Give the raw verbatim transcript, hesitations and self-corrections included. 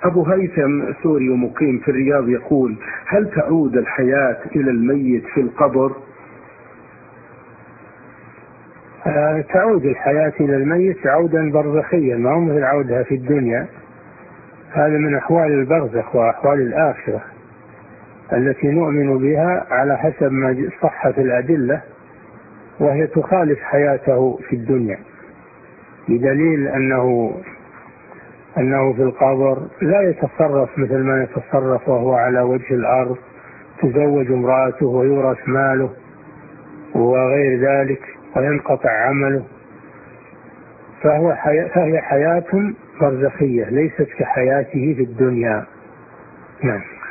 أبو هيثم سوري ومقيم في الرياض يقول: هل تعود الحياة إلى الميت في القبر؟ آه تعود الحياة إلى الميت عودا برزخيا، ما هو مثل عودها في الدنيا. هذا من أحوال البرزخ وأحوال الآخرة التي نؤمن بها على حسب ما صحت الأدلة، وهي تخالف حياته في الدنيا، بدليل أنه أنه في القبر لا يتصرف مثل ما يتصرف وهو على وجه الأرض، تزوج امرأته ويورث ماله وغير ذلك وينقطع عمله، فهو حياة فهي حياة برزخية ليست كحياته في الدنيا. نعم.